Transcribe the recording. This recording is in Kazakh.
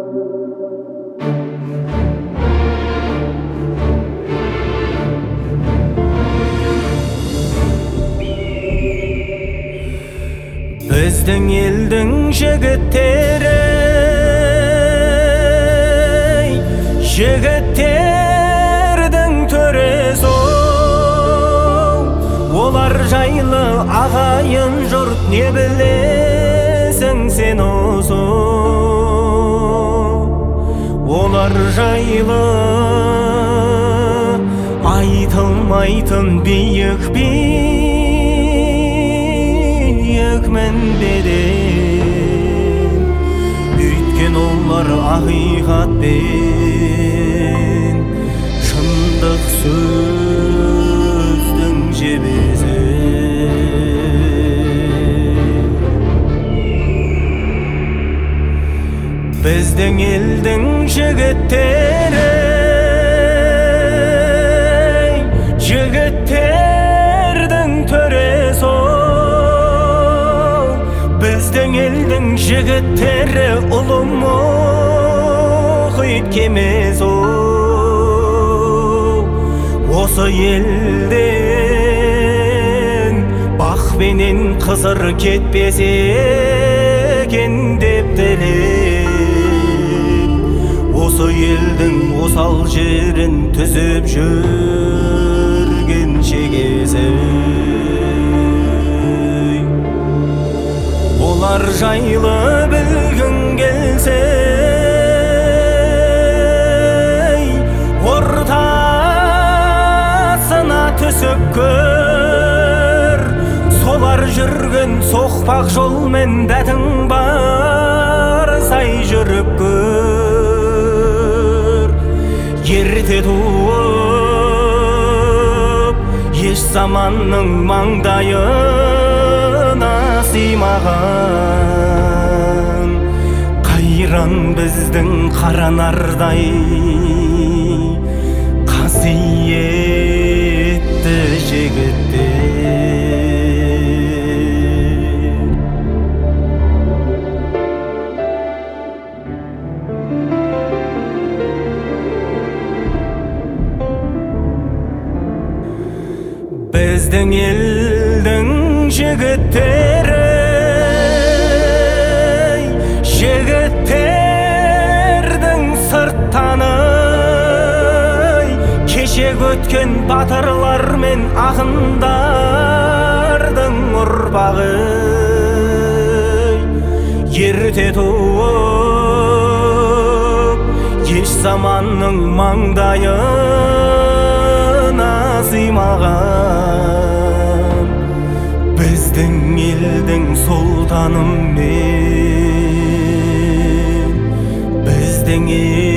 Біздің елдің жігіттері, жігіттердің төресі, олар жайлы ағайын жұрт не білесің сен осы? Олар жайлы айтылмайтын биік мәнбеден, өйткен олар ақиқатпен шындық сөздің жебесі. Біздің елдің жігіттері, жігіттердің төресі, біздің елдің жігіттері ұлы мұхит кемесі. Осы елден бақпенен қызыр кетпесе екен деп тілеп, осы елдің осал жерін түзеп жүрген шегесі. Олар жайлы білгің келсе, ортасына түсіп көр. Солар жүрген соқпақ жолмен дәтің бар сай жүріп көр. Ерте туып, еш заманның маңдайына сыймаған қайран біздің қара нардай қасиетті жігіттер. Біздің елдің жігіттері, жігіттердің сырттаны, кешек өткен батырлар мен ақындардың ұрпағы. Ерте туып, еш заманның маңдайына сыймаған біздің елдің сұлтаным мен, біздің